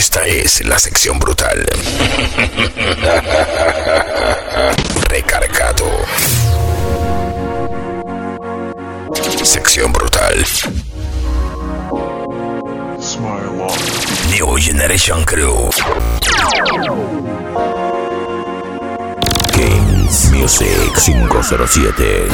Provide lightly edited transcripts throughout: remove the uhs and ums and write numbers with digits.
Esta es la sección brutal. Recargado. Sección brutal. New Generation Crew. Games Music 507.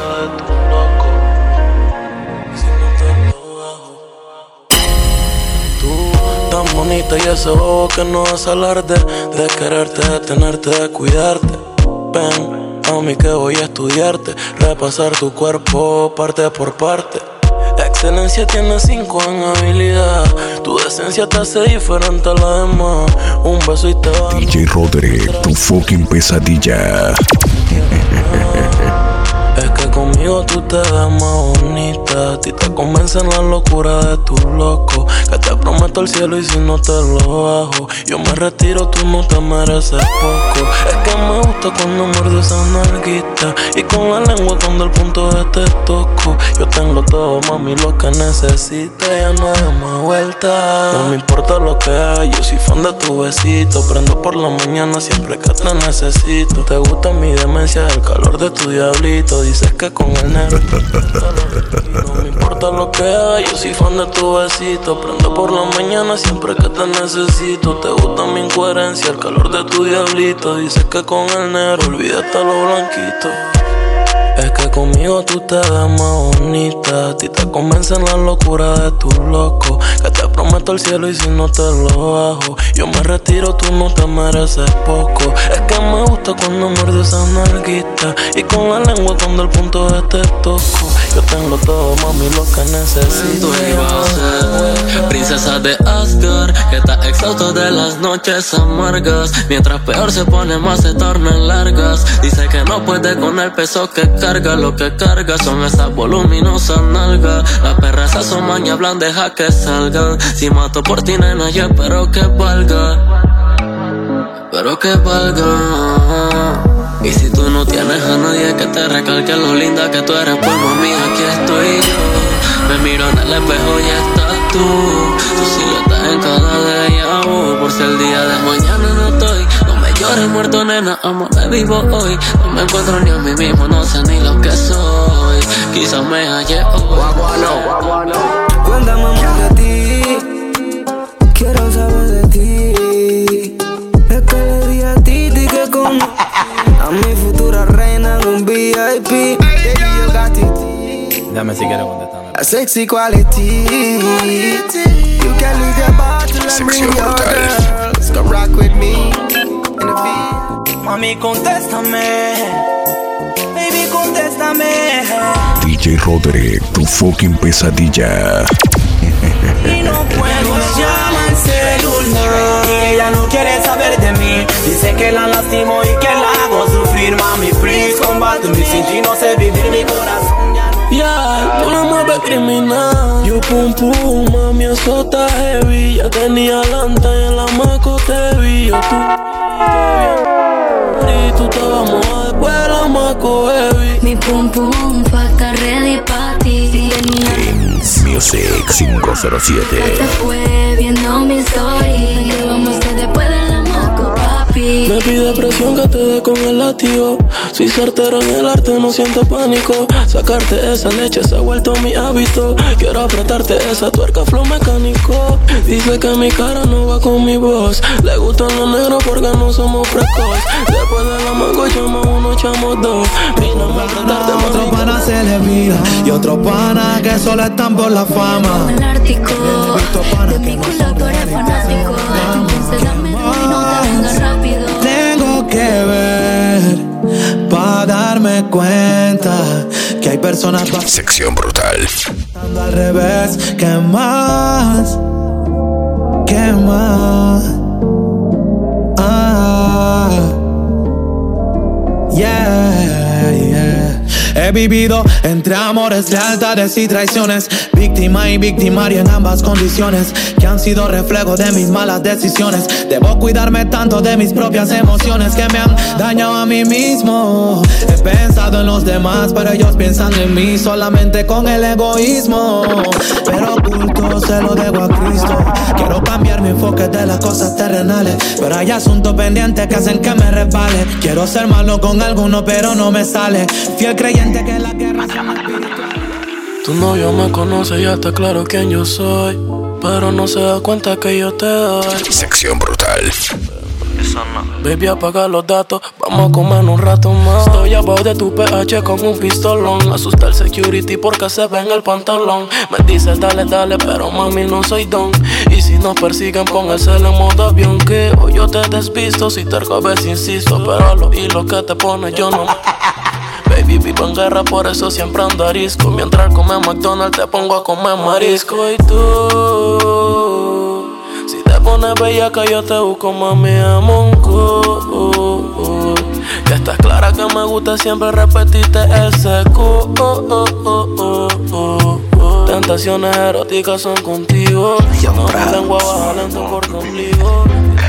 Tan bonita y ese ojo que no es alarde, de quererte, de tenerte, de cuidarte. Ven a mí que voy a estudiarte, repasar tu cuerpo parte por parte. Excelencia tiene 5 en habilidad, tu decencia te hace diferente a la demás. Un beso y te va. DJ Roderick, tu fucking pesadilla. Es que conmigo tú te ves más bonita. A ti te convencen la locura de tu loco. Que te prometo el cielo y si no te lo bajo, yo me retiro, tú no te mereces poco. Es que me gusta cuando muerdo esa nalguita, y con la lengua cuando el punto de te toco. Yo tengo todo, mami, lo que necesitas. Ya no hay más vuelta. No me importa lo que hay, yo soy fan de tu besito. Prendo por la mañana siempre que te necesito. Te gusta mi demencia, el calor de tu diablito. Dices que con el negro no me importa lo que hay, yo soy fan de tu besito. Prendo por la mañana siempre que te necesito. Te gusta mi incoherencia, el calor de tu diablito. Dices que con el negro olvídate lo blanquito. Es que conmigo tú te ves más bonita. A ti te convencen la locura de tu loco. Que te prometo el cielo y si no te lo bajo, yo me retiro, tú no te mereces poco. Es que me gusta cuando muerdo esa nalguita, y con la lengua cuando el punto de te toco. Yo tengo todo, mami, lo que necesito. Tú ibas a ser princesa de Asgard, que está exhausto de las noches amargas. Mientras peor se pone, más se tornan largas. Dice que no puede con el peso que carga. Lo que carga son esas voluminosas nalgas. Las perras se asoman y hablan, deja que salgan. Si mato por ti, nena, yo espero que valga. Pero que valga. Y si tú no tienes a nadie que te recalque lo linda que tú eres, pues mami, aquí estoy yo. Me miro en el espejo y estás tú. Tu silueta en cada déjà vu. Por si el día de mañana no estoy, no me llores muerto, nena, amor, vivo hoy. No me encuentro ni a mí mismo, no sé ni lo que soy. Quizás me hallé hoy. Cuéntame más de ti, quiero saber de ti. Es que le di a Titi que como a mi futura reina en un VIP. Baby, yo got Titi. Dame si quieres contestarme. A sexy quality. You can leave your bottle and bring your girls. Come rock with me in the field. Mami, contéstame. Baby, contéstame. DJ Roderick, tu fucking pesadilla. Y no puedo, me llaman celular y ella no quiere saber de mí. Dice que la lastimo y que la hago sufrir. Mami, please, combate mi sin ti, no sé vivir, mi corazón ya no. Yeah, tú la mueves criminal. Yo pum pum, mami, eso está heavy. Ya tenía adelante y en la maco te vi. Yo tú y tú estabas moda después de la maco heavy. Mi pum pum pa' estar ready pa' ti. Games Music 507. Se fue viendo mi story. Vamos que después de la maco, papi. Me pide presión que te dé con el látigo. Soy certero en el arte, no siento pánico. Sacarte esa leche se ha vuelto mi hábito. Quiero apretarte esa tuerca, flow mecánico. Dice que mi cara no va con mi voz. Le gustan los negros porque no somos precoz. Después de la mango echamos uno, echamos dos. Mírame a apretarte, otro pana se le mira y otro pana que solo están por la fama. El Ártico, de mi culo tú eres fanático. Entonces dame duro y no te vengas rápido. Tengo que ver pa' darme cuenta que hay personas Sección brutal. pasando al revés. ¿Qué más? ¿Qué más? Yeah, yeah. He vivido entre amores, lealtades y traiciones, víctima y victimario en ambas condiciones, que han sido reflejo de mis malas decisiones. Debo cuidarme tanto de mis propias emociones que me han dañado a mí mismo. He pensado en los demás, pero ellos piensan en mí solamente con el egoísmo. Pero oculto se lo debo a Cristo. Quiero cambiar mi enfoque de las cosas terrenales, pero hay asuntos pendientes que hacen que me resbale. Quiero ser malo con alguno, pero no me sale. Fiel creyente que la guerra se llama espiritual. Tu novio me conoce, ya está claro quién yo soy, pero no se da cuenta que yo te doy. Sección brutal. Baby, apaga los datos, vamos a comer un rato más. Estoy abajo de tu pH con un pistolón. Asusta el security porque se ve en el pantalón. Me dices dale, dale, pero mami no soy don. Y si nos persiguen, póngase en modo avión. Que hoy yo te desvisto, si terco a veces insisto, pero a los hilos que te pones yo no. Baby, vivo en guerra, por eso siempre ando arisco. Mientras come McDonald's te pongo a comer marisco. Y tú, si te pones bellaca yo te busco, mami, amonco. Que estás clara que me gusta siempre repetirte ese cu. Tentaciones eróticas son contigo. No mi lengua baja lento por tu ombligo.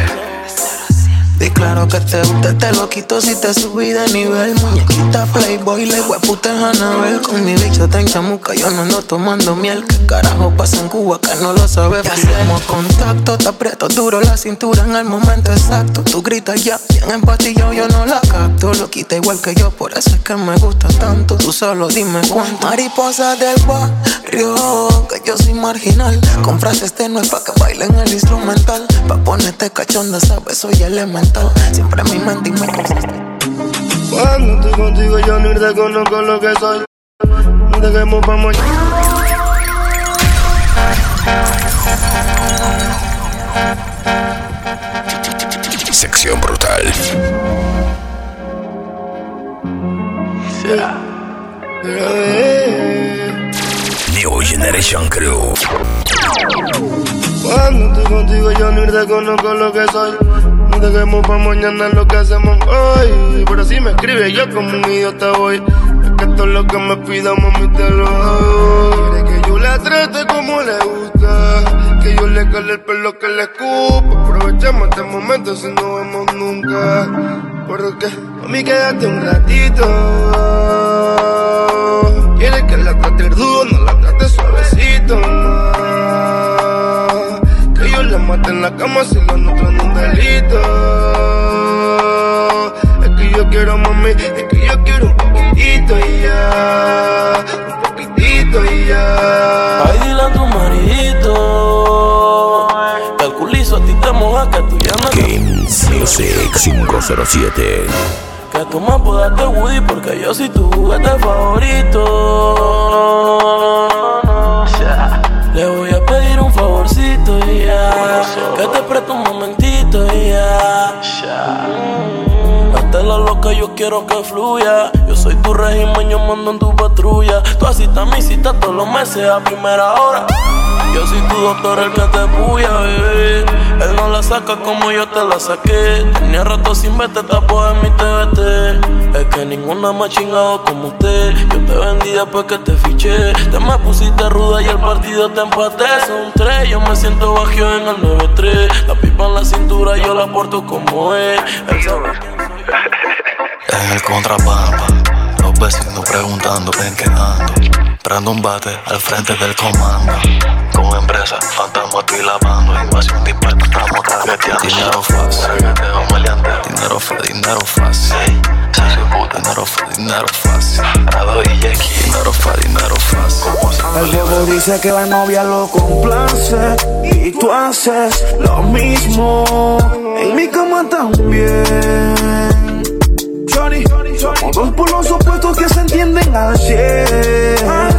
Y claro que te gusta, te lo quito si te subí de nivel. Muñequita Playboy, le hueputa en Anabel. Con mi bicho te enchamuca, yo no ando tomando miel. ¿Qué carajo pasa en Cuba que no lo sabes? Hacemos contacto, te aprieto duro la cintura en el momento exacto. Tú gritas ya, bien empatillado, yo no la capto. Lo quita igual que yo, por eso es que me gusta tanto. Tú solo dime cuánto. Mariposa del barrio, que yo soy marginal. Con frases tenues pa' que bailen el instrumental. Pa' ponerte cachonda, sabes, soy elemental. Siempre en mi mente y me consiste. Cuando estoy contigo yo ni reconozco lo que soy. No dejemos pa' mañana. Sección brutal. New Generation Crew. Cuando estoy contigo yo ni reconozco lo que soy. No dejemos pa' mañana lo que hacemos hoy. Pero si me escribe yo como un idiota voy. Es que todo lo que me pida mami te lo doy. Quiere que yo la trate como le gusta, que yo le cale el pelo que le escupo. Aprovechemos este momento si no vemos nunca. Porque mami quédate un ratito. Quiere que la trate duro, no la trate suavecito más. Que yo la mate en la cama si lo nuestro no es un delito. Es que yo quiero mami, es que yo quiero un poquitito y ya. Un poquitito y ya. Ay, dile a tu maridito que el culizo a ti te moja, que tú ya no Games Music 507. que tú me puedas de Woody porque yo soy tu juguete favorito. Le voy a pedir un favorcito y ya, que te presto un momentito y ya. Hasta la loca yo quiero que fluya. Yo soy tu régimen, yo mando en tu patrulla. Tú asistas mi cita todos los meses a primera hora. Yo soy tu doctor, el que te puya, bebé. Él no la saca como yo te la saqué. Tenía rato sin verte, tapo en mi TBT. Es que ninguna me ha chingado como usted. Yo te vendí después que te fiché. Te me pusiste ruda y el partido te empaté. Son 3, yo me siento bajo en el 9-3. La pipa en la cintura yo la porto como es. Él sabe quién soy. En el contrabando, los vecinos preguntando en qué ando. Prendo un bate al frente del comando. Con empresa, fantasma estoy lavando. Invasión de impuestos, estamos targeteando. Dinero fácil, regueteo maleante. Dinero fácil, dinero fácil. Rado y Jackie, dinero fácil. El bobo dice que la novia lo complace y tú haces lo mismo. En mi cama también. Somos dos polos opuestos que se entienden al 100.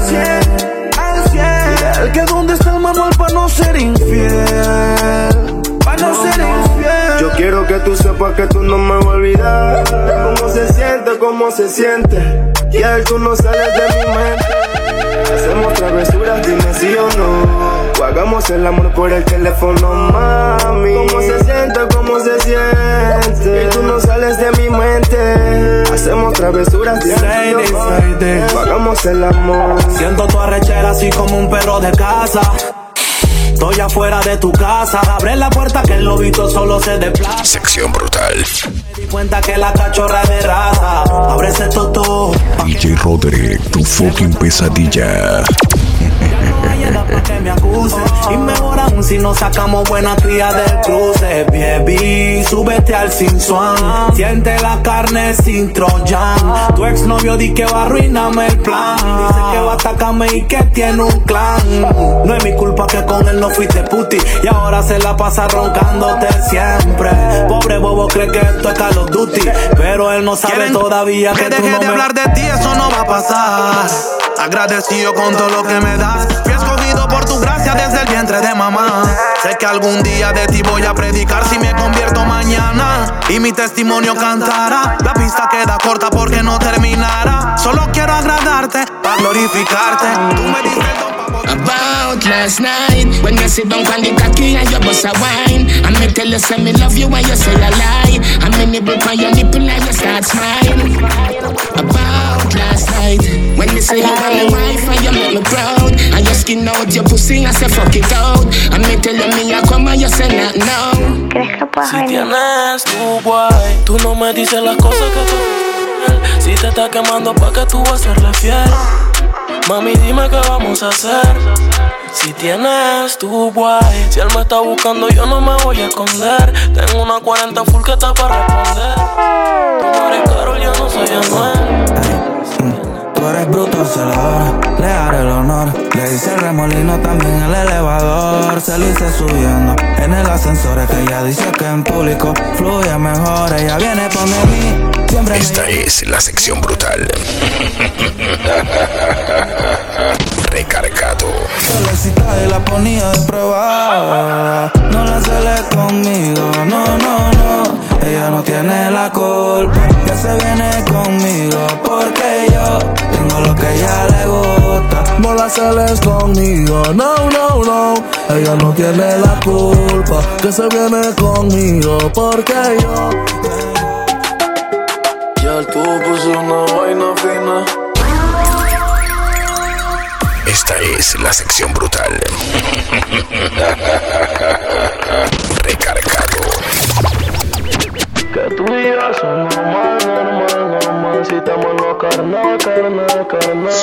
El que dónde está el manual para no ser infiel. Yo quiero que tú sepas que tú no me vas a olvidar. Cómo se siente. Y él tú no sales de mi mente. Hacemos travesuras, dime sí o no. O hagamos el amor por el teléfono, mami. Cómo se siente. Y tú no sales de mi mente. Hacemos travesuras, dime sí o no. O hagamos el amor. Siento tu arrechera así como un perro de casa. Estoy afuera de tu casa. Abre la puerta que el lobito solo se desplaza. Sección brutal. Me di cuenta que la cachorra es de raza. Abre ese totó. DJ Roderick, tu fucking pesadilla. llega pa' que me acusen. Y mejor aún si nos sacamos buena cría del cruce. Baby, súbete al Sin Swan. Siente la carne sin Trojan. Tu exnovio di que va a arruinarme el plan. Dice que va a atacarme y que tiene un clan. No es mi culpa que con él no fuiste puti y ahora se la pasa roncándote siempre. Pobre bobo cree que esto es Call of Duty, pero él no sabe todavía que tú no me... Que deje de hablar de ti, eso no va a pasar. Agradecido con todo lo que me das. Fui escogido por tu gracia desde el vientre de mamá. Sé que algún día de ti voy a predicar si me convierto mañana y mi testimonio cantará. La pista queda corta porque no terminará. Solo quiero agradarte para glorificarte. Tú me diste el don. About last night, when you sit down on the cocky and you bust a wine, and me tell you say me love you when you say a lie, and me nibble on your nipple and you start smiling. About last night, when you say you want me wife and you make me proud, and you skin out your pussy and say fuck it out, and me tell you me I come and you say not no. Si tienes tu guay, tú no me dices las cosas que tú. Si te está quemando pa' que tú vas a serle fiel. Mami, dime qué vamos a hacer. Si tienes tu guay, si él me está buscando, yo no me voy a esconder. Tengo una 40 full que está para responder. Tú no eres Karol, yo no soy Anuel. Tú eres bruto, celador, le haré el honor. Le hice el remolino también el elevador. Se lo hice subiendo en el ascensor. Es que ella dice que en público fluye mejor. Ella viene por mí. Esta es la sección brutal. Recargado. Solicita y la ponía de prueba. No la cele conmigo, no, no, no. Ella no tiene la culpa que se viene conmigo, porque yo tengo lo que a ella le gusta. No la celes conmigo, no, no, no. Ella no tiene la culpa que se viene conmigo, porque yo. Ya el tubo puso una vaina fina. Esta es la sección brutal. Recargado. Que tú y yo somos normal, normal, normal. Si estamos en lo carnal, carnal, carnal.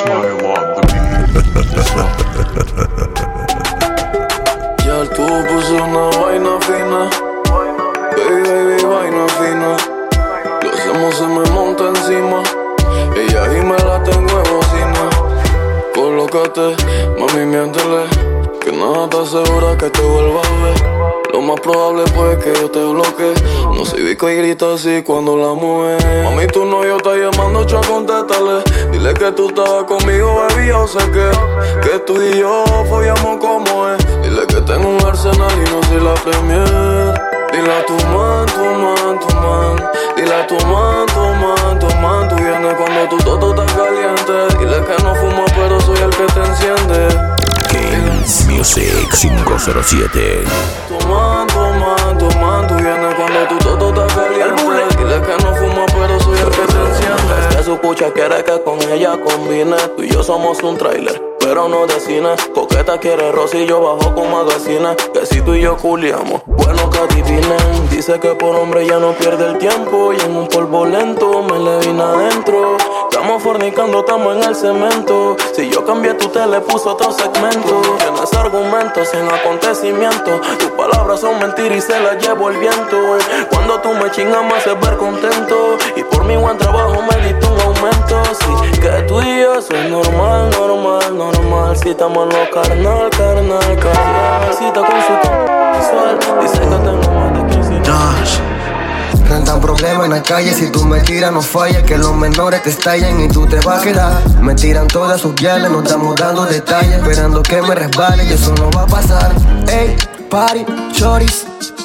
Ya el tubo puso una vaina fina. Baby, baby, vaina fina. Lo hacemos, se me monta encima. Ella y me la tengo en bocina. Colócate, mami, miéntele, que nada te asegura que te vuelva a ver. Lo más probable pues que yo te bloquee. No soy bico y grita así cuando la mueve. Mami, tu novio está llamando, cha, contéstale. Dile que tú estabas conmigo, baby, yo sé que tú y yo follamos como es. Dile que tengo un arsenal y no soy la premier. Dile a tu man, tu man, tu man. Dile a tu man, tu man, tu man. Tú vienes cuando tu toto está caliente. Dile que no fumo pero soy el que te enciende. Kings Music 507. Tu man, tu man, tu man. Tú vienes cuando tu toto está caliente. Dile que no fumo pero soy el que te enciende. Es que su pucha quiere que con ella combine. Tú y yo somos un trailer, pero no de cine. Coqueta quiere Rosillo bajo con magazines. Que si tú y yo culiamos, bueno que adivinen. Dice que por hombre ya no pierde el tiempo. Y en un polvo lento me le vine adentro. Estamos fornicando, estamos en el cemento. Si yo cambié, tú te le puso otro segmento. Tienes argumentos en acontecimientos. Tus palabras son mentiras y se las llevo el viento. Cuando tú me chingas me haces ver contento. Y por mi buen trabajo me diste un aumento. Sí, que tú y yo soy normal, normal, normal. Si estamos en lo carnal, carnal, carnal. Si está con su sexual, dice que tengo más de 15 años. Rentan problemas en la calle, si tú me tiras no falla. Que los menores te estallen y tú te vas a quedar. Me tiran todas sus guiales, no estamos dando detalles. Esperando que me resbale y eso no va a pasar. Ey, party, choris.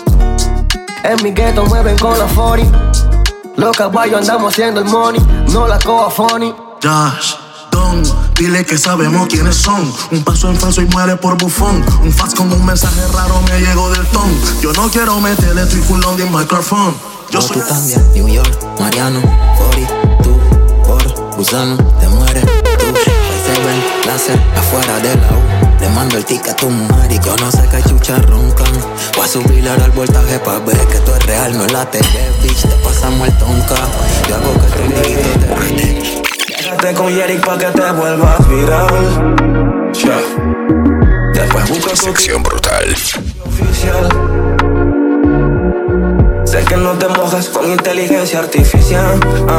En mi gueto mueven con la 40. Los caballos andamos haciendo el money, no la coa funny. Josh, Don, dile que sabemos quiénes son. Un paso en falso y muere por bufón. Un fax con un mensaje raro me llegó del ton. Yo no quiero meterle triculón de micrófono. Yo soy tú también, New York, Mariano, 40, tú, por gusano, te mueres, tú, ven, láser, afuera de la U, te mando el ticket a tu mujer y yo no sé qué chucha roncan. Voy a subirle al voltaje pa' ver que tú es real, no es la TV, bitch, te pasamos el tonka. Yo hago que tu amiguito te rete. Quédate con Yerick pa' que te vuelvas viral. Yeah. Después busco tu Sección brutal. oficial. Sé que no te mojas con inteligencia artificial,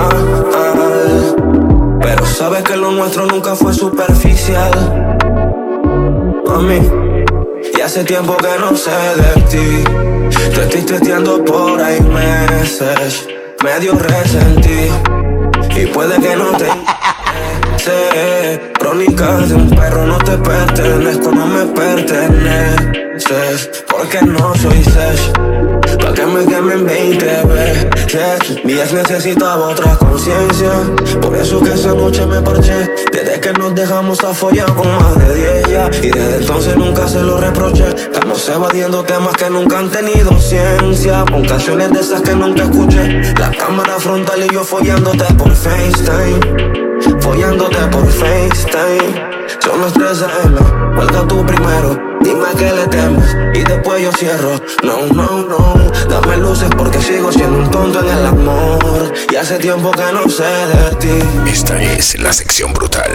pero sabes que lo nuestro nunca fue superficial. Mami, y hace tiempo que no sé de ti. Te estoy testeando por ahí meses, medio resentí, y puede que no te interese. Crónicas de un perro, no te pertenezco, no me perteneces, porque no soy Sesh, pa' que me quemen 20 veces. Mi ex necesitaba otra conciencia, por eso que esa noche me parché. Desde que nos dejamos a follar con más de 10 ya, y desde entonces nunca se lo reproché. Estamos evadiendo temas que nunca han tenido ciencia, con canciones de esas que nunca escuché. La cámara frontal y yo follándote por FaceTime, follándote por FaceTime. Son las 3 AM, cuelga tú primero, dime que le temes y después yo cierro. No, no, no, dame luces porque sigo siendo un tonto en el amor, y hace tiempo que no sé de ti. Esta es la sección brutal.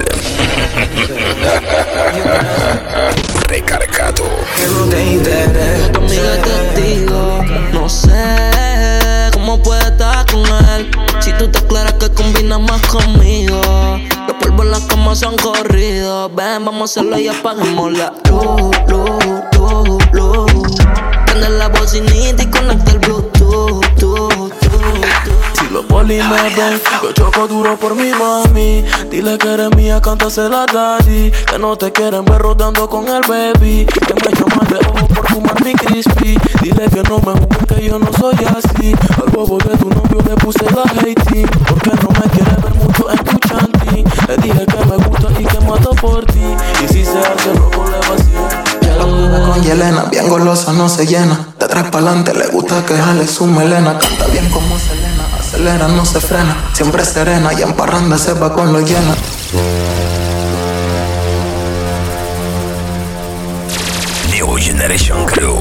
Recargado. Que no te interese. Tu amiga es testigo, no sé cómo puedes estar con él si tú te aclaras que combinas más conmigo. Los polvos en la cama se han corrido. Ven, vamos a hacerlo y apaguemos la luz. Prende la bocinita y conecta el Bluetooth. Si los polis me ven, yo choco duro por mi mami. Dile que eres mía, cántasela a daddy. Que no te quieren ver rodando con el baby, que me llaman de ojo por fumar mi crispy. Dile que no me juzguen, que yo no soy así. Al bobo de tu novio le puse la hating, porque no me quiere ver mucho en tu chanty. Le dije que me gusta y que mato por ti, y si se hace loco le vacío. Con Yelena, bien golosa, no se llena. De atrás pa'lante le gusta que jale su melena. Canta bien como Selena, acelera, no se frena. Siempre serena y en parranda se va con lo llena. New Generation Crew.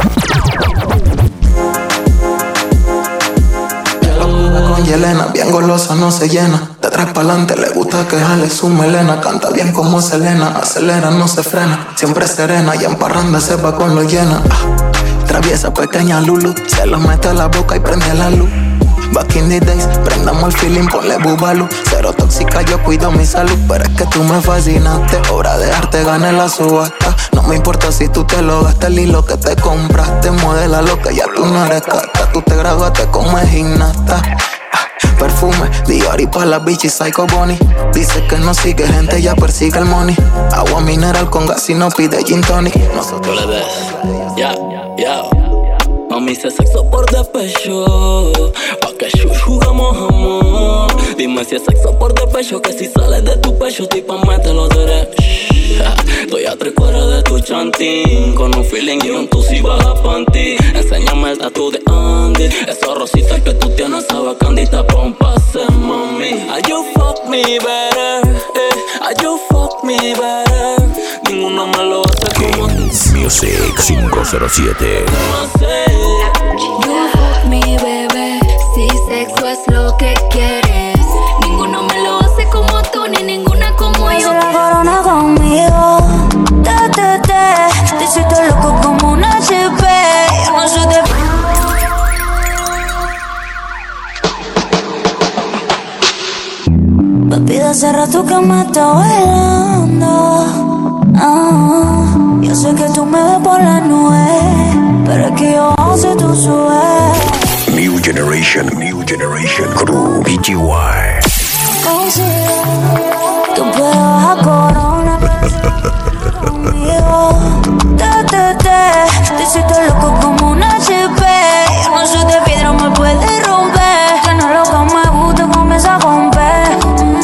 Con Yelena, bien golosa, no se llena. De atrás pa'lante le gusta que jale su melena. Canta bien como Selena, acelera, no se frena. Siempre serena y en parranda se va con lo llena. Traviesa pequeña Lulu, se lo mete a la boca y prende la luz. Back in the days, prendamos el feeling, ponle bubalu. Cero tóxica, yo cuido mi salud, pero es que tú me fascinaste. Obra de arte, gané la subasta. No me importa si tú te lo gastas, el hilo que te compraste. Modela lo que ya tú no eres cata. Tú te graduaste como gimnasta. Perfume, Dior y pa' la bichis, Psycho Bonnie. Dice que no sigue gente, ya persigue el money. Agua mineral con gas y no pide gin tonic. Nosotros le ves, ya. Mami, se sexo por despecho, pa' que jugamos amor. Dime si es sexo por despecho, que si sales de tu pecho, tipa, mételo derecho. Estoy a 3 cuadras de tu chantín, con un feeling y un tusi baja panty. Enséñame el tatu de Andy, esa rosita que tú tienes, esa bacandita pompa, mami. Are you fuck me better, are you fuck me better. Ninguno me lo hace como Music 507. You fuck me, bebé, si sexo es lo que quieres. Ninguno me lo hace como tú, ni ninguna como yo. La corona conmigo, te hiciste loco como un HP. Yo no soy de... Papi, de hace rato que me está bailando. Yo sé que tú me ves por la nube, pero es que yo sé tú subes. New Generation Crew. BGY. Tú puedes bajar corona conmigo. Te hiciste loco como un HP. Yo no soy de piedra, me puede romper. Que no es lo que me gusta, comienza a romper.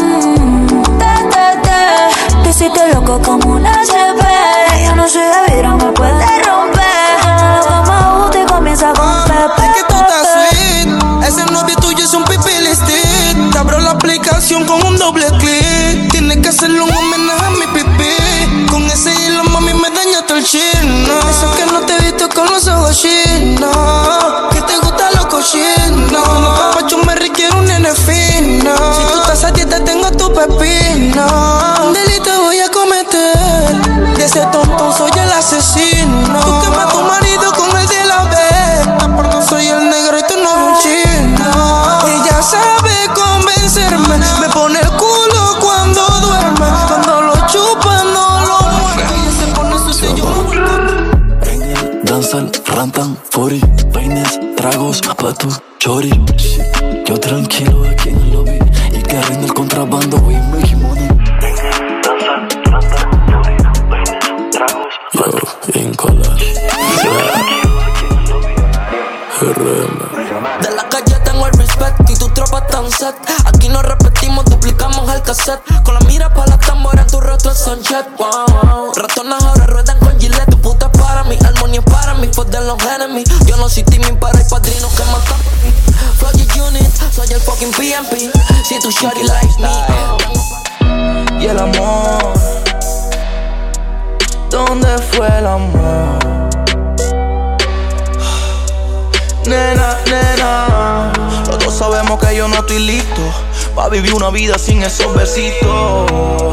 Te hiciste loco como un HP. Yo no soy de vidrio, me puede romper. Que no es lo que me gusta y comienza a romper. Es que tú estás sweet. Ese novio tuyo es un pipilistic. Te abro la aplicación con un doble clic. Tienes que hacerle un homenaje a mi pipí. Con ese hilo, mami, me dañaste el chino. Eso que no te he visto con los ojos chinos. Que te gusta lo cochino. Como papacho me requiere un nene fino. Si tú estás a dieta, tengo tu pepino. Un delito voy a cometer. De ese tonto soy el el rantan, 40, peines, tragos pa' tu chori. Yo tranquilo aquí en el lobby y que rinde el contrabando, we making money. Yo, in collage. De la calle tengo el respect y tu tropa está en set. Aquí no repetimos, duplicamos el cassette. Con la mira pa' la tambora en tu rostro es sunset. Wow. Ratonas ahora ruedan con Gillette. Tu puta es para mí, armonía es para mí, fue de los enemies. Yo no soy timing para el padrino que mata. Project Unit, soy el fucking PMP. Si tu shorty like me. Y el amor, ¿dónde fue el amor? Nena, nena, los dos sabemos que yo no estoy listo pa' vivir una vida sin esos besitos.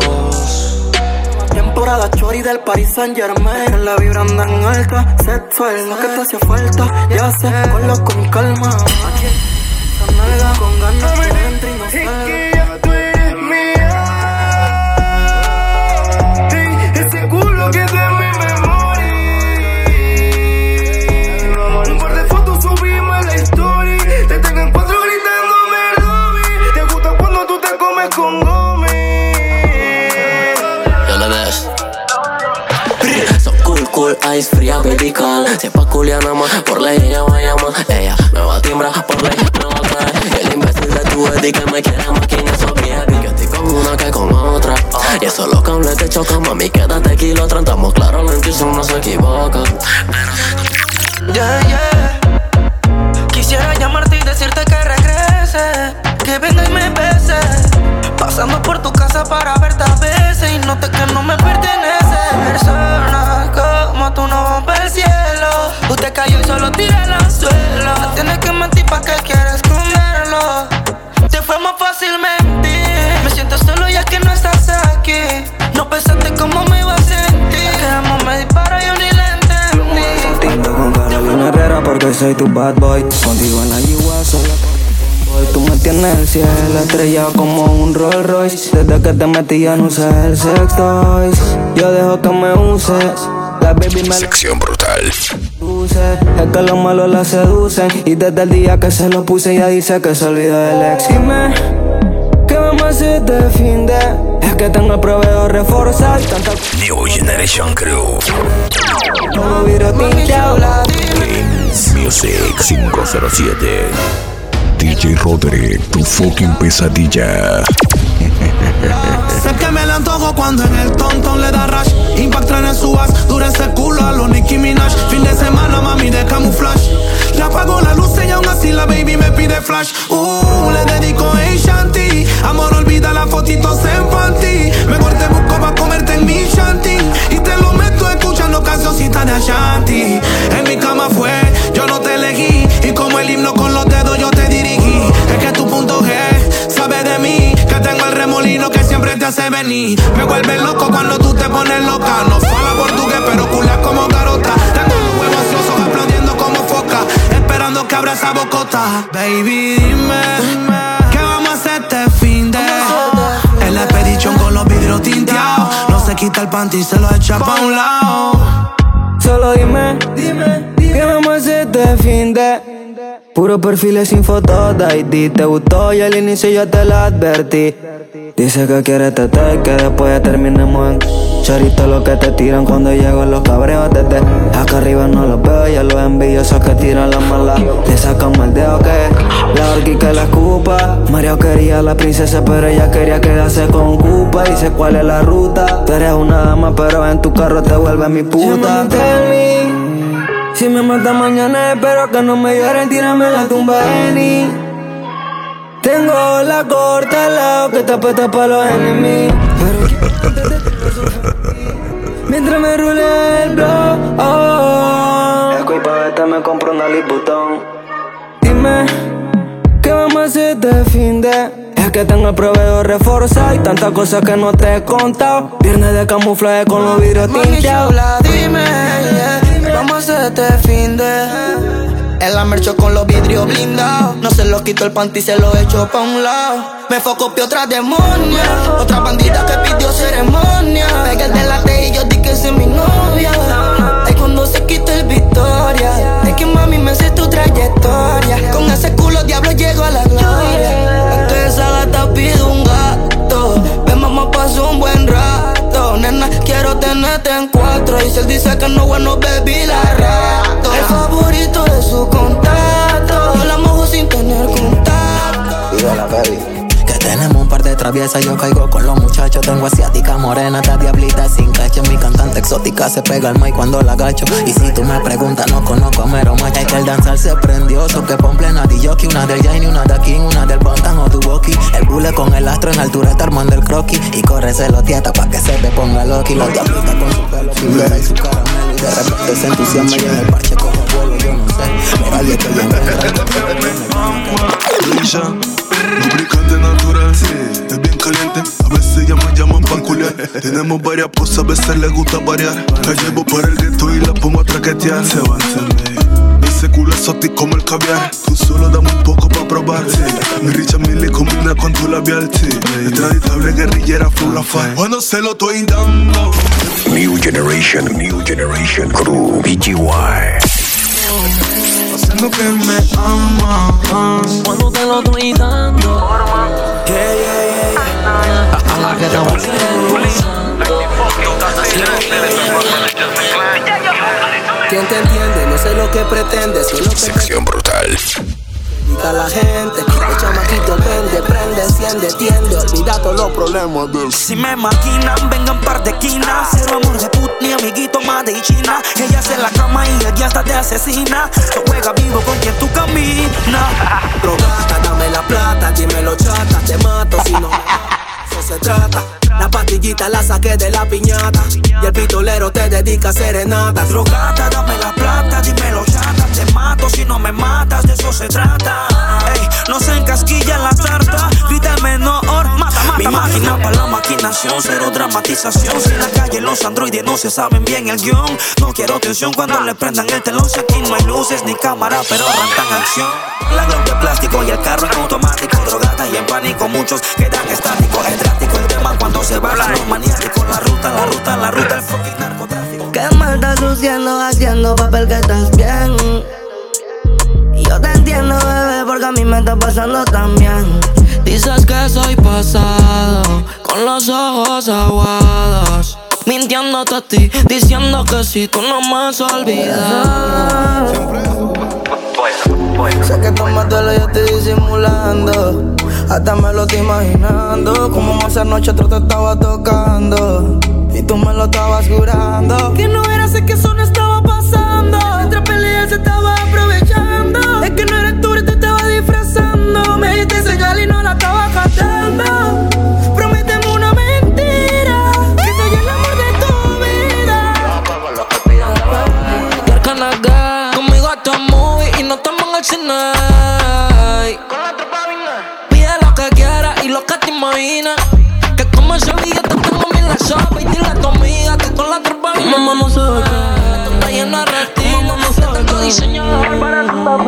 Temporada chori del Paris Saint-Germain. La vibra anda en alta, sexual, lo que te hacía falta. Ya sé, ponlo con calma. Esa nalga con ganas que entre y no salga. Ice fría, baby call. Si es pa' culiar nada más, por ley ella va a llamar. Ella me va a timbrar, por ley me va a traer. El imbécil de tu Eddie que me quiere más que esos viejos. Yo estoy con una que con otra. Y eso los cables te chocan, mami, quédate aquí, lo tratamos claro, la intuición no se equivoca. Yeah, yeah. Quisiera llamarte y decirte que regrese, que venga y me bese. Pasando por tu casa para verte a veces y noté que no me pertenece. Persona como tú no rompe el cielo. Usted cayó y solo tira el suelo. No tienes que mentir pa' que quieres esconderlo. Te fue más fácil mentir. Me siento solo ya que no estás aquí. No pensaste cómo me iba a sentir. Que amo me dispara y yo ni la entendí. Ando con Carolina Herrera porque soy tu bad boy. Contigo en la Yigua soy la tú me tienes el cielo estrellado como un Rolls Royce. Desde que te metí ya no usas el sex toys. Yo dejo que me uses. La baby me sección brutal. Es que los malos la seducen. Y desde el día que se lo puse ya dice que se olvidó del ex. Dime, ¿qué vamos a hacer este fin de? Es que tengo el proveedor reforzado y tanta New Generation Crew. Todo viro tinteado. Music 507. DJ Roderick, tu fucking pesadilla. Sé que me la antojo cuando en el tontón le da rush. Impact traen en su as, dura ese culo a lo Nicki Minaj. Fin de semana, mami, de camuflaje. Le apago la luz y aún así la baby me pide flash. Le dedico a Shanti. Amor, olvida las fotitos en panty. Mejor te busco pa' comerte en mi shanty. Y te lo meto escuchando cancioncitas de Ashanti. En mi cama fue, yo no te elegí. Y como el himno con los dedos yo te dirigí. Es que tu punto G sabe de mí, que tengo el remolino que siempre te hace venir. Me vuelve loco cuando tú te pones loca. No fala portugués pero culas como garota. Tengo los huevos ansiosos aplaudiendo como foca, esperando que abra esa bocota. Baby, dime, ¿qué vamos a hacer este fin de? En la expedición con los vidrios tinteados. No se quita el panty y se lo echa pa' un lado. Solo dime, ¿qué vamos a hacer este fin de? Puro perfiles sin fotos de ID. Te gustó y al inicio yo te lo advertí. Dice que quiere tete y que después terminemos en chorito lo que te tiran cuando llego los cabreos desde acá arriba no los veo. Ya los envidiosos que tiran la mala le sacan el dedo que la orqui que la escupa. Mario quería la princesa pero ella quería quedarse con Cupa. Dice cuál es la ruta. Tú eres una dama pero en tu carro te vuelve mi puta. Si me mata mañana espero que no me lloren, tírame la tumba Eni. Tengo la corta al lado que tapeta pa' los enemigos. Mientras me rule el blow. Esco y pa' verte me compro una Liputón. Dime, ¿qué vamos a hacer este fin de? Es que tengo el proveedor reforzado y tantas cosas que no te he contado. Viernes de camuflaje con los vidrios tinteados. Dime, vamos a hacer este fin de. En la mercho con los vidrios blindados. No se los quito el panty, se lo echo pa' un lado. Me focopio otra demonia, otra bandita que pidió ceremonia. Pegué de la T y yo di que es mi novia. Hay con cuando se quita el Victoria. Es que mami me sé tu trayectoria. Con ese culo diablo llego a la gloria. Es que esa gata pide un gato. Ven mamá paso un buen rato. Nena quiero tenerte en 4. Y si él dice que no bueno baby la rato. El favorito de su contacto. Yo la mojo sin tener contacto. Viva la baby. Tenemos un par de traviesas, yo caigo con los muchachos. Tengo asiática, morena, esta diablita sin cacho. Mi cantante exótica se pega al mic cuando la agacho. Y si tú me preguntas, no conozco a Mero Macha. Es que el danzar se prendió, so que pon plena de jockey. Una del Jane, una de King, una del Bontan o Duboki. El bule con el astro en altura está armando el croquis. Y corre lo tieta pa' que se te ponga loqui. Los diablitas con su pelo primera y su caramelo. Y de repente se entusiasma y en el parche coge vuelo. Yo no sé, pero alguien que yo lubricante natural, sí, es bien caliente. A veces ya me llaman pa' culiar. Tenemos varias poses, a veces les gusta variar. La llevo para el gueto y la pongo a traquetear. Se va a encender. Ese culo exótico como el caviar. Tú solo dame un poco pa' probar, sí. Mi Richa Millie combina con tu labial, sí. Extraditable guerrillera, full of fire. Cuando se lo estoy dando. New Generation Crew, BGY. Haciendo que me ama. Cuando te lo estoy dando. A que estamos ¿Quién te entiende? No sé lo que pretendes. Sección brutal. A la gente, el chamaquito vende, prende, enciende, tiende, olvida todos los problemas del. Si me maquinan, vengan par de quinas. Cero amor de put, ni amiguito más de China. Ella hace la cama y ella hasta te asesina. No juega vivo con quien tú caminas. Drogata, dame la plata, dímelo chata. Te mato si no me eso se trata. La pastillita la saqué de la piñata. Y el pistolero te dedica a serenata. Drogata, dame la plata, dímelo chata. Te mato si no me matas, de eso se trata. Ey, no se encasquilla en la tarta. Grita el menor, mata, mata, mi máquina para la maquinación, cero dramatización. Si en la calle los androides no se saben bien el guión. No quiero tensión cuando le prendan el telón. Si aquí no hay luces ni cámara, pero arrancan acción. La glock de plástico y el carro en automático. Drogata y en pánico, muchos quedan estáticos. Es drástico el tema cuando se bajan los maniáticos. La ruta, el fucking narcotráfico. ¿Qué mal estás haciendo papel que estás bien? Yo te entiendo, bebé, porque a mí me está pasando también. Dices que soy pasado, con los ojos aguados, mintiéndote a ti, diciendo que si tú no me has olvidado. Sé que tú me duele, yo estoy disimulando. Hasta me lo estoy imaginando. Como más anoche otro te estaba tocando y tú me lo estabas jurando. Que no era, sé que eso no estaba pasando. Nuestra pelea se estaba aprovechando. Es que no eres tú, te estaba disfrazando. Me diste señal y no la estaba captando. Prométeme una mentira, que soy el amor de tu vida. Conmigo hasta movie y no estamos en el cine. Con la tropa vine. Pide lo que quieras y lo que te imaginas. Que como ese billete tengo mil la sopa y dile a tu amiga que con la tropa vine. Mamá no sabe que esto está lleno de retina. Mamá no sabe que diseñador para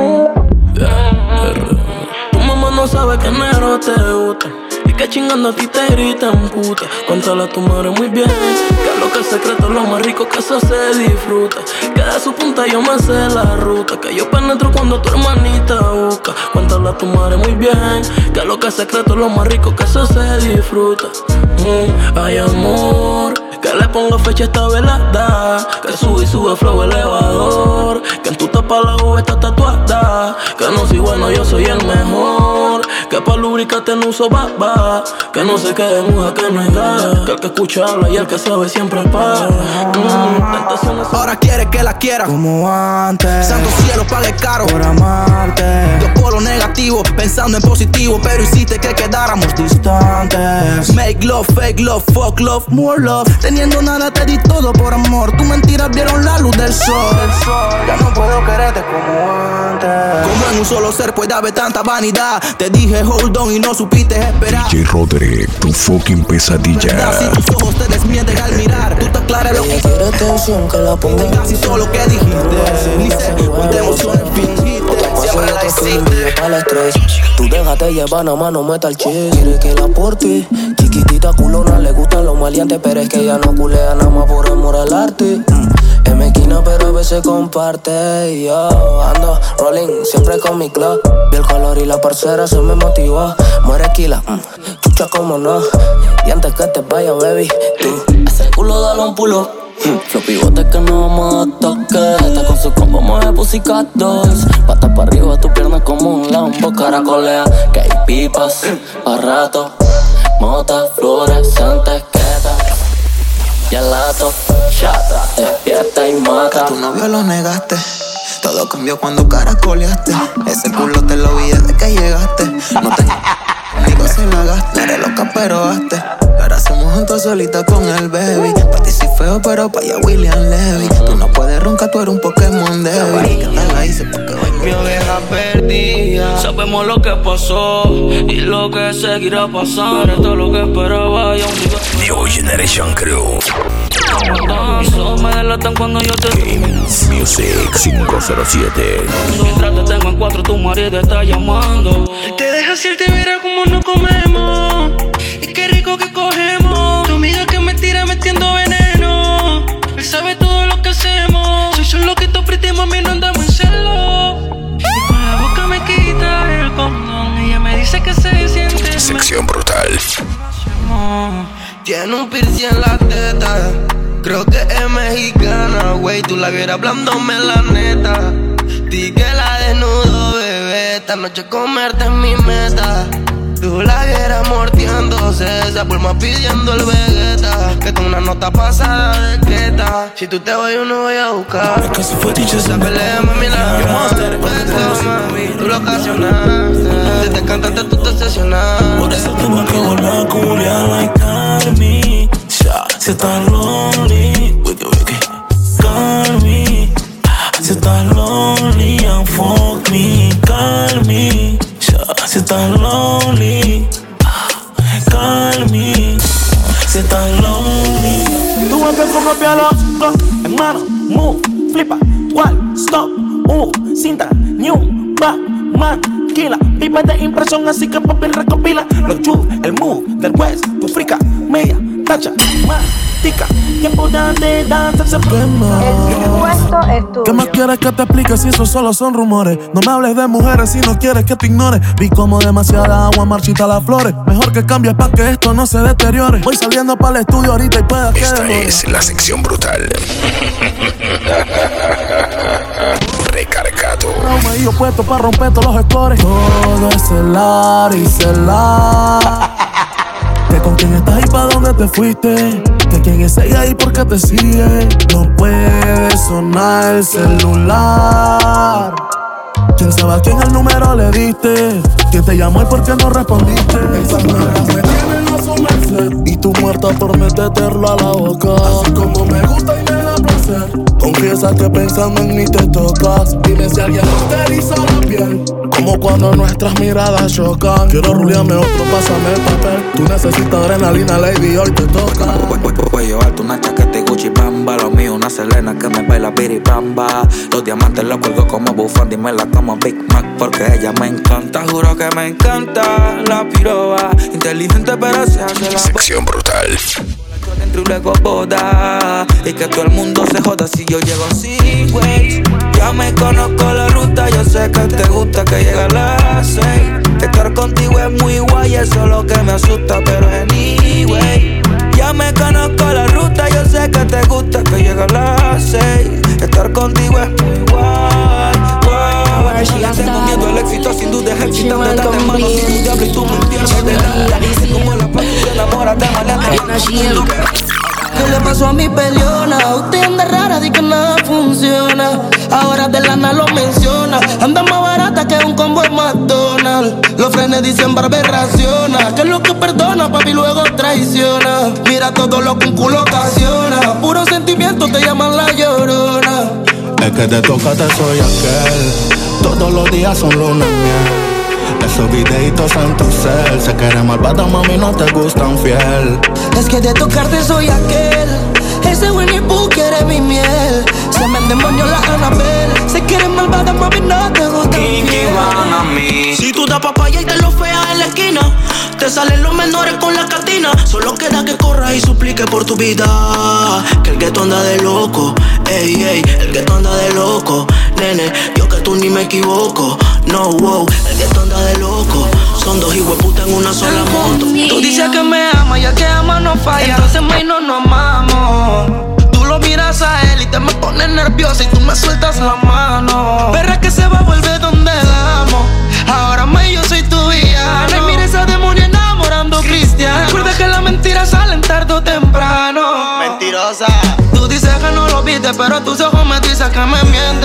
tu mamá no sabe que negro te gusta y que chingando a ti te gritan puta. Cuéntale a tu madre muy bien que lo que es secreto es lo más rico, que eso se disfruta. Que de su punta yo me sé la ruta, que yo penetro cuando tu hermanita busca. Cuéntale a tu madre muy bien que lo que es secreto es lo más rico, que eso se disfruta. Ay amor, que le ponga fecha a esta velada, que sube y sube flow elevador, que en tu tapa la uva está tatuada, que no soy bueno, yo soy el mejor, que pa' lubricarte no uso baba, que no se quede muja, que no es nada, que el que escucha habla y el que sabe siempre paga. Ahora quiere que la quiera como antes. Santo cielo, pague caro por amarte. Yo por lo negativo, pensando en positivo, pero hiciste que quedáramos distantes. Make love, fake love, fuck love, more love. Teniendo nada te di todo por amor. Tus mentiras vieron la luz del sol. Ya no puedo quererte como antes. Como en un solo ser puede haber tanta vanidad. Te dije hold on y no supiste esperar. DJ Roderick, tu fucking pesadilla. Si tus ojos te desmienten al mirar, tú te aclaras lo que quiere atención, que la ponga. Casi solo que dijiste. Ni sé cuántas emociones fingiste. Siempre la hiciste. Para el estrés. Tú déjate llevar, nada más no meta el chis. Quiere que la por ti. Chiquitita culona, le gustan los maleantes, pero es que ella no culea nada más por amor al arte. Es mezquino pero a veces comparte. Y yo ando rolling siempre con mi club. Vi el color y la parcera se me motivó. Muere Kila, chucha como no. Y antes que te vaya baby, tú ese culo dale un pulo. Los pivotes que no vamos a tocar. Está con su combo mueve Pussycat Dolls. Pata para arriba, tu pierna como un Lambo. Caracolea, que hay pipas a rato. Mota, fluorescentes, queta. Y el lato, chata, despierta y mata. A tu novio lo negaste. Todo cambió cuando caracoleaste. Ese culo te lo vi desde que llegaste. No te digo si la gasté. No eres loca pero hazte. Ahora somos juntos solita con el baby. Pa' ti soy feo pero pa' allá William Levy. Tú no puedes roncar, tú eres un Pokémon débil. ¿Qué tal la hice? Porque mi oveja perdida. Sabemos lo que pasó y lo que seguirá pasando. Esto es lo que esperaba. New Generation Crew. Mis ojos me delatan cuando yo te Games Music 507. Mientras te tengo en 4, tu marido está llamando. Te dejas ir, te verás como no comemos. Y qué rico que cogemos. Tu amiga que me tira metiendo veneno. Él sabe todo lo que hacemos. Soy solo que tú pretty, mami, no andamos en celo. Y con la boca me quita el condón. Ella me dice que se siente. Sección brutal. Tiene un piercing en la teta. Creo que es mexicana, güey. Tú la vieras hablándome la neta. Di que la desnudo, bebé. Esta noche comerte es mi meta. Tú la vieras mordiéndose esa pulma pidiendo el Vegeta. Que tú una nota pasada de queta. Si tú te vas yo no voy a buscar. Es que si fue dicho esa pelea, mami, la mami, tú lo ocasionaste. Desde cantaste tú te obsesionaste. Por eso tengo que volver a culiar like Carmi. Si estás lonely, wiki wiki, call me. Si estás lonely, and fuck me, call me. Si estás lonely, call me. Si estás lonely. Tú empiezas a copiarlo, hermano, move, flipa, cual, stop, cinta, new, back, man, killa. Pipa de impresión, así que papi recopila. Los you, el move, del west, tu frica, media, tacha, más, tica. Tiempo de danza, se quema. El puesto es tuyo. ¿Qué más quieres que te explique si eso solo son rumores? No me hables de mujeres si no quieres que te ignore. Vi como demasiada agua marchita las flores. Mejor que cambies pa' que esto no se deteriore. Voy saliendo para el estudio ahorita y pueda que Esta demore. es la sección brutal. Recargado. Trauma y yo puesto pa' romper todos los scores. Todo es celar y celar. Que con quién estás y pa' dónde te fuiste. Que quién es ella y por qué te sigue. No puede sonar el celular. ¿Quién sabe a quién el número le diste? ¿Quién te llamó y por qué no respondiste? Esas nalgas me tienen a su merced. Y tú muerta por meterlo a la boca. Así como me gusta y me da placer. Confiesa que pensando en mí te tocas. Dime si alguien te eriza la piel. Como cuando nuestras miradas chocan. Quiero rulearme otro, pásame el papel. Tú necesitas adrenalina, lady, hoy te toca. Voy a llevarte una chaqueta y Gucci Bamba. Lo mío una Selena que me baila piripamba. Los diamantes los cuelgo como bufanda y me la como Big Mac porque ella me encanta. Juro que me encanta la piroba. Inteligente pero se hace la sección brutal. Dentro y luego boda. Y que todo el mundo se joda si yo llego sin güey. Ya me conozco la ruta, yo sé que te gusta que llegue a las 6. Estar contigo es muy guay, eso es lo que me asusta, pero anyway. Ya me conozco la ruta, yo sé que te gusta que llegue a las 6. Estar contigo es muy guay, guay. Tengo miedo al éxito, sin duda es excitante. Date mano sin tu diablo y tú me entiendes de nada. Como la paz, te enamoras de maleta. ¿Qué le pasó a mi peleona? Usted anda rara, di que nada funciona. Ahora de lana lo menciona. Anda más barata que un combo en McDonald's. Los frenes dicen barbe raciona. Que es lo que perdona, papi, luego traiciona. Mira todo lo que un culo ocasiona. Puro sentimiento te llaman la llorona. Es que te toca, te soy aquel. Todos los días son luna miel. Esos videitos en tu cel. Se quiere malvada, mami, no te gustan fiel. Es que de tocarte soy aquel. Ese Winnie Pooh quiere mi miel. Se me endemonió la Annabelle. Se quiere malvada, mami, no te gustan fiel. Si tú das papaya y te lo feas en la esquina, te salen los menores con la catina. Solo queda que corras y supliques que por tu vida, que el gueto anda de loco. Ey, ey, el gueto anda de loco. Nene, yo que tú ni me equivoco. No, wow, el gueto anda de loco. Son dos hijueputas en una sola moto. Tú dices que me amas y el que ama no falla. Entonces, may, no nos amamos. Tú lo miras a él y te me pones nerviosa y tú me sueltas la mano. Verás que se va a volver donde la amo. Ahora, may, yo soy tu villano. Y mira esa demonio enamorando a Cristian. Recuerda que las mentiras salen tarde o temprano. Mentirosa. Tú dices que no lo viste, pero tus ojos me dicen que me mientes.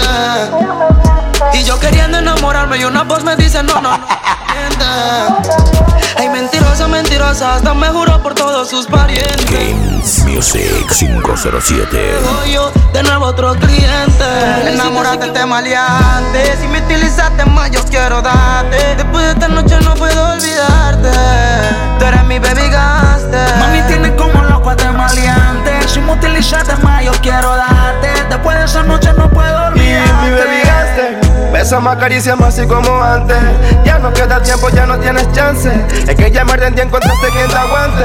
Y yo queriendo enamorarme y una voz me dice no, no, miente. Ay, mentirosa, mentirosa, hasta me juró por todos sus parientes. Games Music 507. Yo de nuevo otro cliente. Enamórate, te maleante. Si me utilizaste más, yo quiero darte. Después de esta noche no puedo olvidarte. Tú eres mi baby gaste. Mami, tienes como loco a te maleante. Si me utilizaste más, yo quiero darte. Después de esa noche no puedo olvidarte. Mi baby gaste. Bésame, acaricia más y como antes. Ya no queda tiempo, ya no tienes chance. Es que ya me ardentí, encontraste quien te aguante.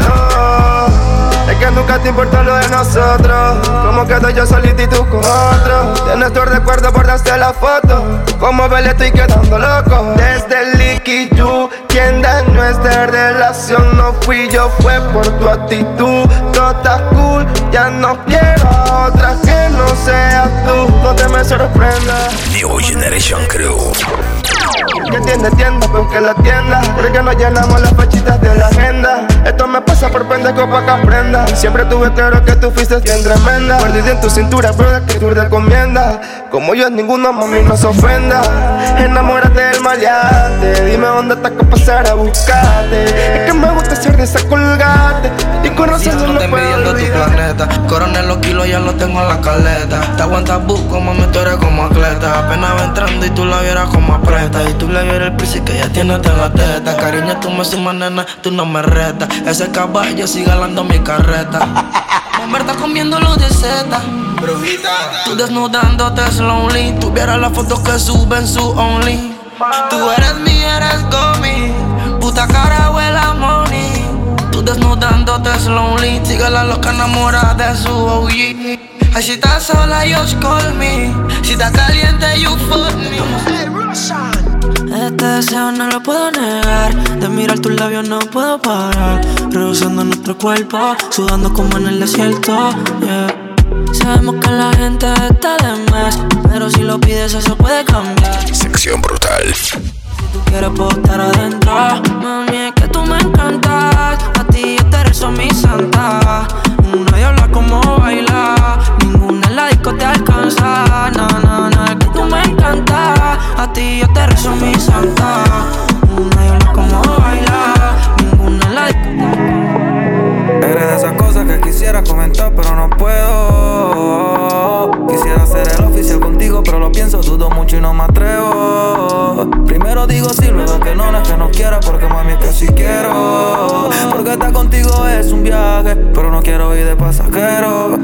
No, es que nunca te importó lo de nosotros. Como quedo yo solito y tú con otro. Tienes tu recuerdo, borraste la foto. Como ves, le estoy quedando loco. Desde el Licky You, quien de nuestra relación no fui yo, fue por tu actitud. Todo está cool, ya no quiero a otra que no seas tú. No te me sorprendas. New Generation Crew. Que tienda, pues que la tienda. Porque no llenamos las fechitas de la agenda. Esto me pasa por pendejo pa' que aprenda. Siempre tuve claro que tú fuiste bien tremenda. Perdida en tu cintura, pero que tú recomiendas. Como yo, ninguno mami no se ofenda. Enamórate del maleante. Dime dónde estás que pasar a buscarte. Es que me gusta ser de esa colgate. Y conociendo no te envidiando tu planeta. Coronel los kilos, ya los tengo en la caleta. Te aguantas busco, mami, tú eres como atleta. Apenas va entrando y tú la vieras como aprieta. Y tú le vieras el príncipe que ya tienes en la teta. Cariño, tú me sumas, nena, tú no me retas. Ese caballo sigue galando mi carreta. Mamá está comiendo los de Z. Brujita. Tú desnudándote slowly. Tú vieras las fotos que suben su only. Tú eres mi, eres gomi. Puta cara huele a money. Tú desnudándote slowly. Sigue la loca enamorada de su OG. Ay, si estás sola, just call me. Si estás caliente, you fuck me. Este deseo no lo puedo negar. De mirar tus labios no puedo parar. Reduciendo nuestro cuerpo, sudando como en el desierto, yeah. Sabemos que la gente está de más, pero si lo pides eso puede cambiar. Sección brutal. Si tú quieres puedo estar adentro. Mami, es que tú me encantas. A ti yo te rezo mi santa. Nadie habla como baila. Ninguna en la disco te alcanza. No, no, no, es que tú me encantas. A ti yo te rezo mi santa. Nadie habla como baila. Ninguna en la disco te alcanza. Eres de esas cosas que quisiera comentar pero no puedo. Quisiera ser el oficial contigo pero lo pienso, dudo mucho y no me atrevo. Primero digo sí, luego que no es que no quiera, porque mami es que sí quiero. Porque estar contigo es un viaje, pero no quiero ir de pasajero.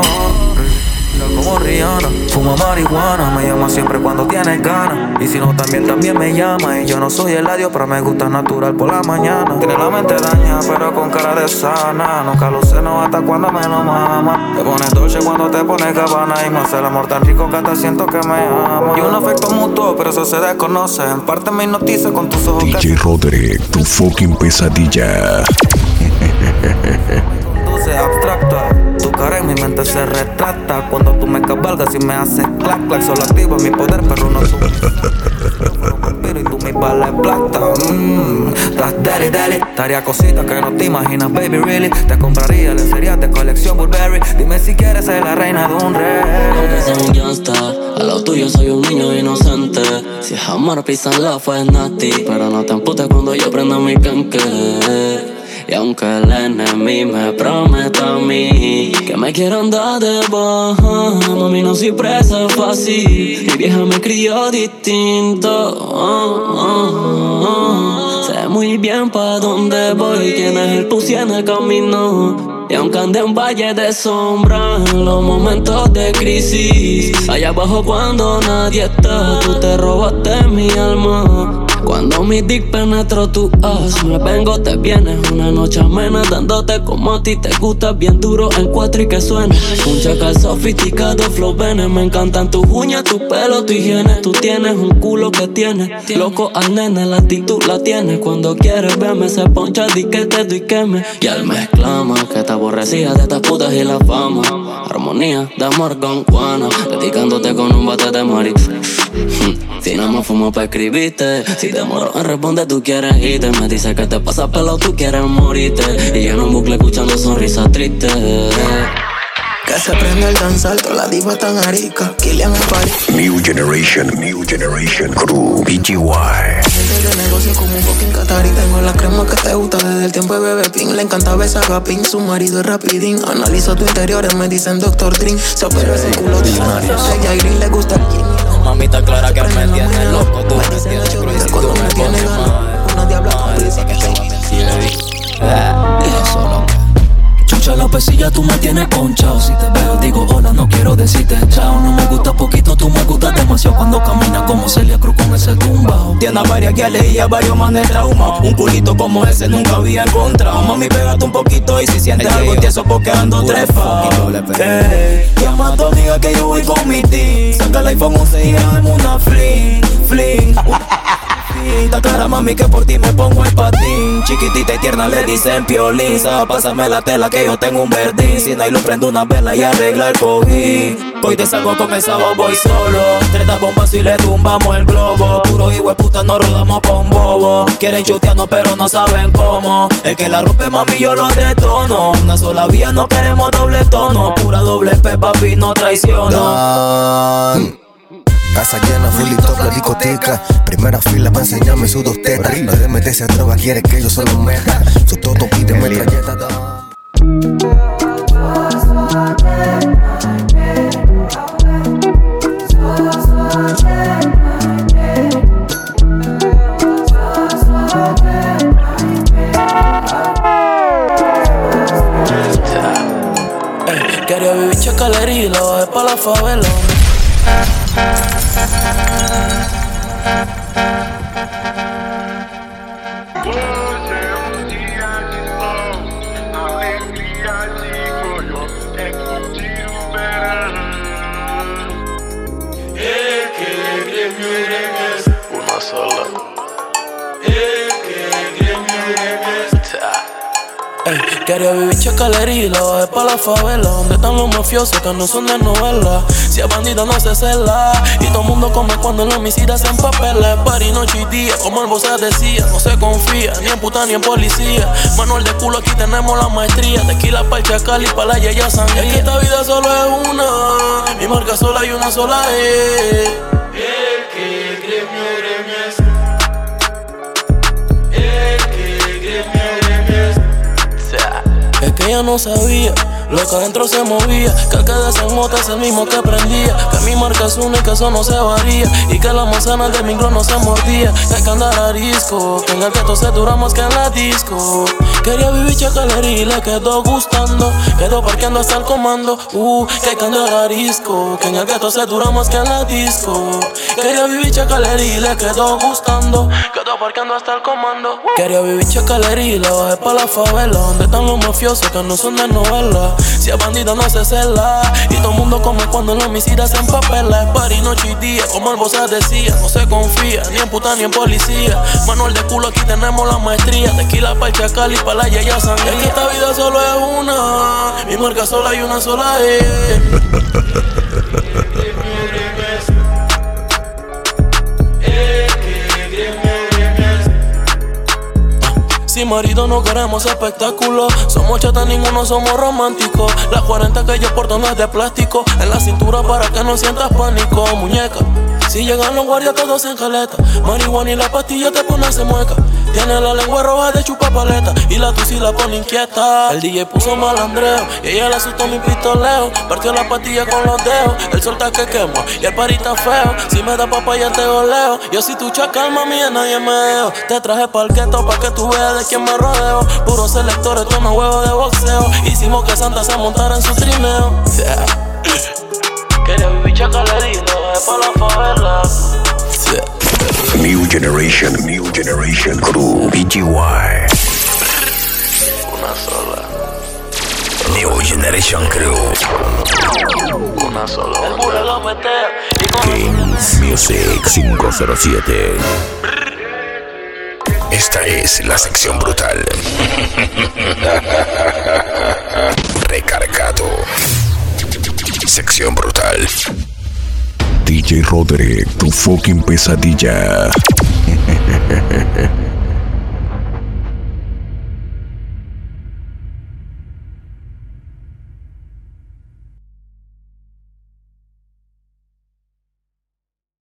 Como Rihanna, fuma marihuana, me llama siempre cuando tienes ganas. Y si no también me llama. Y yo no soy el adiós, pero me gusta natural por la mañana. Tiene la mente daña, pero con cara de sana. Nunca lo sé, no hasta cuando me lo mama. Te pones dolce cuando te pones Gabbana. Y me hace el amor tan rico que hasta siento que me ama. Y un afecto mutuo, pero eso se desconoce. En parte me hipnotiza con tus ojos. DJ Roderick, tu fucking pesadilla. Dulce abstracta. Tu cara en mi mente se retrata. Cuando tú me cabalgas y me haces clac, clac. Solo activo mi poder, pero no tú. Y tú mi bala de plata. Das daddy, daddy. Daría cositas que no te imaginas, baby, really. Te compraría lencerías de colección Burberry. Dime si quieres ser la reina de un rey. Aunque sea un gangsta, al lado tuyo soy un niño inocente. Si es amor, písala, fue nasty. Pero no te emputes cuando yo prenda mi canque. Y aunque el enemigo me prometa a mí que me quiero andar de baja, mami, no soy presa fácil. Mi vieja me crió distinto. Sé muy bien pa' dónde voy, quién es el pussy en el camino. Y aunque ande en valle de sombra, en los momentos de crisis, allá abajo cuando nadie está, tú te robaste mi alma. Cuando mi dick penetro tu as, me vengo, te vienes. Una noche amena dándote como a ti te gusta. Bien duro en 4 y que suene. Un chacal sofisticado, flow venes. Me encantan tus uñas, tu pelo, tu higiene. Tú tienes un culo que tienes. Loco al nene, la actitud la tienes. Cuando quieres verme se poncha, di que te doy queme. Y él me exclama que te aborrecía de estas putas y la fama. Armonía de amor con Juana, dedicándote con un bate de mari. Si nada más fumo pa' escribirte. Si te moro en responde tú quieres irte. Me dice que te pasa pelo, tú quieres morirte. Y yo en un bucle escuchando sonrisas tristes. Que se prende el danzar, toda la diva tan arica. Killian en París. New Generation Crew, BGY. Gente de negocio como un fucking Qatari. Tengo la crema que te gusta desde el tiempo de Bebé Pin. Le encanta besar a Pin, su marido es rapidín. Analizo tu interior, me dicen Dr. Dream. Se opera ese culo de ella y Green le gusta el gin. Mamita clara que me tiene loco. Tú me tienes chorizo cuando me tiene ganas. Una diabla con prisa que eso no. Chucha la pesilla, tú me tienes ponchao. Si te veo digo hola, no quiero decirte chao. No me gusta poquito, tú me gustas demasiado. Cuando caminas como Celia Cruz con ese tumbao. Tiene a varias guiales y a varios manes trauma. Un culito como ese nunca había encontrado. Mami, pégate un poquito y si sientes algo tieso porque ando trepao. Llama a tu amiga que yo voy con mi team. Saca el iPhone 11 y dame una fling. Está clara mami que por ti me pongo el patín. Chiquitita y tierna le dicen piolín. Pásame la tela que yo tengo un verdín. Si no hay luz prendo una vela y arregla el cojín. Hoy te salgo con esa voy solo. 30 bombas y le tumbamos el globo. Puro hijueputa no rodamos pa' un bobo. Quieren chutearnos pero no saben cómo. El que la rompe mami yo lo detono. Una sola vía no queremos doble tono. Pura doble P papi no traiciono. Casa llena, full y top, la discoteca. Primera fila pa' enseñarme sus 2 tetas. No de meterse a droga, quiere que yo solo meta. Su toto pide metralleta. Quería vivir chacalería y la bajé pa' la favela. Una sola. Quería vivir chacalería y la bajé pa' la favela. Donde están los mafiosos que no son de novela. Si es bandida no se cela. Y todo el mundo come cuando los homicidas se empapela. Party noche y día, como el Bosa decía. No se confía, ni en puta ni en policía. Manuel de culo, aquí tenemos la maestría. Tequila pa' el chacal y pa' la yaya sangría. Es que esta vida solo es una. Mi marca sola y una sola es. El que gremio es. El que gremio es. Es que ella no sabía lo que adentro se movía. Que el que de esa mota es el mismo que prendía. Que mi marca es una y que eso no se varía. Y que la manzana de mi no se mordía. Que hay que andar a disco. Que en el gueto se dura más que en la disco. Quería vivir chacalería y le quedó gustando. Quedó parqueando hasta el comando. Que hay que andar a disco. Que en el gueto se dura más que en la disco. Quería vivir chacalería y le quedó gustando. Quedó parqueando hasta el comando. Quería vivir chacalería y la bajé pa' la favela. Donde están los mafiosos que no son de novela. Si es bandida no se cela. Y todo el mundo come cuando los homicidas se empapela. Es party noche y día, como el Bosa decía. No se confía, ni en puta ni en policía. Manuel de culo, aquí tenemos la maestría. Tequila pa' el chacal y pa' la yaya sangría. Es que esta vida solo es una. Mi marca sola y una sola es. Si marido no queremos espectáculo. Somos chatas, ninguno somos románticos. La 40 que yo porto no es de plástico. En la cintura para que no sientas pánico, muñeca. Si llegan los guardias todos en caleta. Marihuana y la pastilla te pone se mueca. Tiene la lengua roja de chupa paleta. Y la tusi la pone inquieta. El DJ puso malandreo y ella le asustó mi pistoleo. Partió la pastilla con los dedos. El sol está que quema y el parita feo. Si me da papaya te goleo. Yo si tu chacal mami a nadie me dejo. Te traje pa'l gueto pa' que tú veas de quién me rodeo. Puros selectores, tono huevo de boxeo. Hicimos que Santa se montara en su trineo. Quería vivir chacalería, lo dejé pa' la favela. New Generation Crew. BGY. Una sola. New Generation Crew. Una sola. El burro lo mete. Kings Music 507. Esta es la sección brutal. Recargado. Sección brutal. DJ Roderick, tu fucking pesadilla.